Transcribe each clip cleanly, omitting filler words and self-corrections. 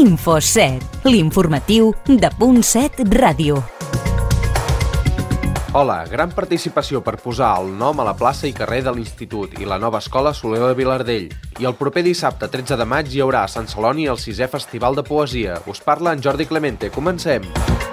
Info7, l'informatiu de Punt7 Ràdio. Hola, gran participació per posar el nom a la plaça i carrer de l'Institut i la nova escola Soler de Vilardell. I el proper dissabte 13 de maig hi haurà a Sant Celoni el 6è Festival de Poesia. Us parla en Jordi Clemente. Comencem!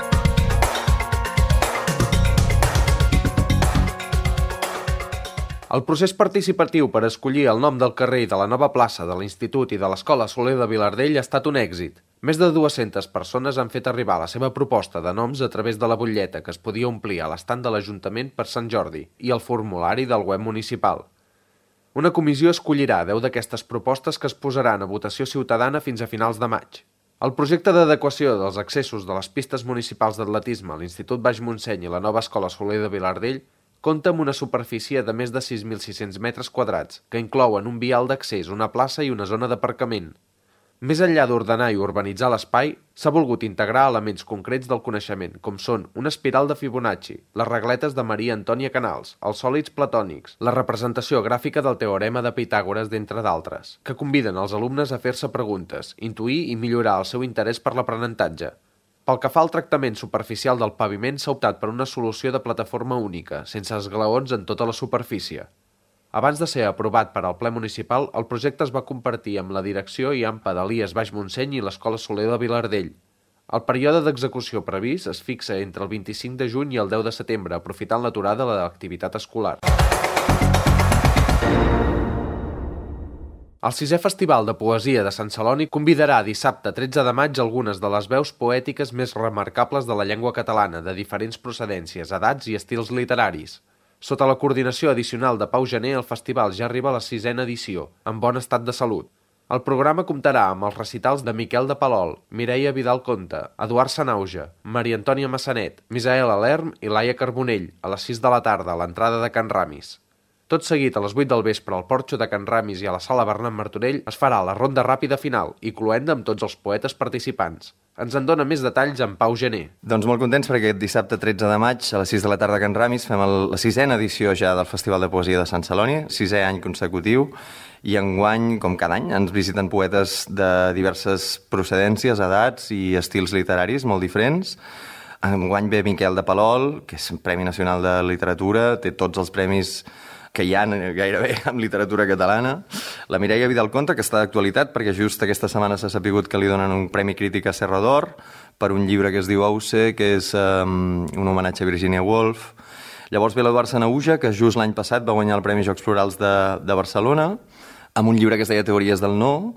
El procés participatiu per escollir el nom del carrer i de la nova plaça de l'Institut i de l'Escola Soler de Vilardell ha estat un èxit. Més de 200 persones han fet arribar la seva proposta de noms a través de la butlleta que es podia omplir a l'estand de l'Ajuntament per Sant Jordi i el formulari del web municipal. Una comissió escollirà 10 d'aquestes propostes que es posaran a votació ciutadana fins a finals de maig. El projecte d'adequació dels accessos de les pistes municipals d'atletisme a l'Institut Baix Montseny i la nova Escola Soler de Vilardell compta amb una superfície de més de 6.600 metres quadrats, que inclouen un vial d'accés, una plaça i una zona d'aparcament. Més enllà d'ordenar i urbanitzar l'espai, s'ha volgut integrar elements concrets del coneixement, com són una espiral de Fibonacci, les regletes de Maria Antònia Canals, els sòlids platònics, la representació gràfica del teorema de Pitàgores, d'entre d'altres, que conviden els alumnes a fer-se preguntes, intuir i millorar el seu interès per l'aprenentatge. Pel que fa al tractament superficial del paviment, s'ha optat per una solució de plataforma única, sense esglaons en tota la superfície. Abans de ser aprovat per al ple municipal, el projecte es va compartir amb la direcció i AMPA de l'IES Baix Montseny i l'Escola Soler de Vilardell. El període d'execució previst es fixa entre el 25 de juny i el 10 de setembre, aprofitant l'aturada de l'activitat escolar. El 6è Festival de Poesia de Sant Celoni convidarà dissabte 13 de maig algunes de les veus poètiques més remarcables de la llengua catalana, de diferents procedències, edats i estils literaris. Sota la coordinació addicional de Pau Gener, el festival ja arriba a la 6a edició, en bon estat de salut. El programa comptarà amb els recitals de Miquel de Palol, Mireia Vidal Conte, Eduard Sanauja, Maria Antònia Massanet, Misael Alerm i Laia Carbonell, a les 6 de la tarda, a l'entrada de Can Ramis. Tot seguit, a les 8 del vespre, al porxo de Can Ramis i a la sala Bernat Martorell es farà la ronda ràpida final i cloenda amb tots els poetes participants. Ens en dona més detalls en Pau Gener. Doncs molt contents perquè aquest dissabte 13 de maig a les 6 de la tarda a Can Ramis fem la 6a edició ja del Festival de Poesia de Sant Celoni, 6è any consecutiu, i enguany, com cada any, ens visiten poetes de diverses procedències, edats i estils literaris molt diferents. Enguany ve Miquel de Palol, que és Premi Nacional de Literatura, té tots els premis que hi ha gairebé amb literatura catalana. La Mireia Vidal Conte, que està d'actualitat, perquè just aquesta setmana s'ha sapigut que li donen un Premi Crític a Serra d'Or per un llibre que es diu Auce, que és un homenatge a Virginia Woolf. Llavors ve l'Eduard Sanauja, que just l'any passat va guanyar el Premi Jocs Florals de Barcelona, amb un llibre que es deia Teories del No,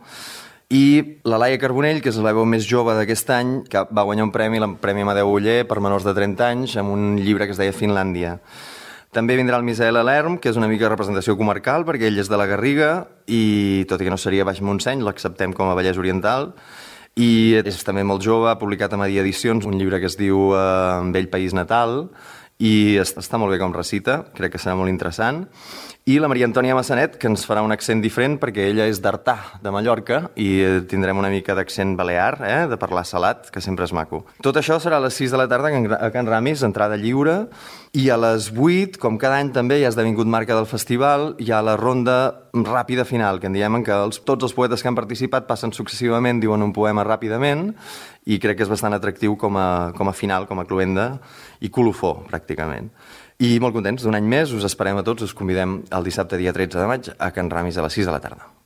i la Laia Carbonell, que és la veu més jove d'aquest any, que va guanyar un premi, el Premi Amadeu Oller, per menors de 30 anys, amb un llibre que es deia Finlàndia. També vindrà el Misael Alerm, que és una mica de representació comarcal, perquè ell és de la Garriga, i tot i que no seria Baix Montseny, l'acceptem com a Vallès Oriental, i és també molt jove, ha publicat a Madia Edicions un llibre que es diu Vell País Natal, i està molt bé com recita, crec que serà molt interessant. I la Maria Antònia Massanet, que ens farà un accent diferent perquè ella és d'Artà, de Mallorca, i tindrem una mica d'accent balear, de parlar salat, que sempre és maco. Tot això serà a les 6 de la tarda a Can Ramis, entrada lliure, i a les 8, com cada any també ja ha esdevingut marca del festival, hi ha la ronda ràpida final, que en diem en què tots els poetes que han participat passen successivament, diuen un poema ràpidament, i crec que és bastant atractiu com a final, com a cloenda, i colofó, pràcticament. I molt contents, d'un any més, us esperem a tots, us convidem el dissabte dia 13 de maig a Can Ramis a les 6 de la tarda.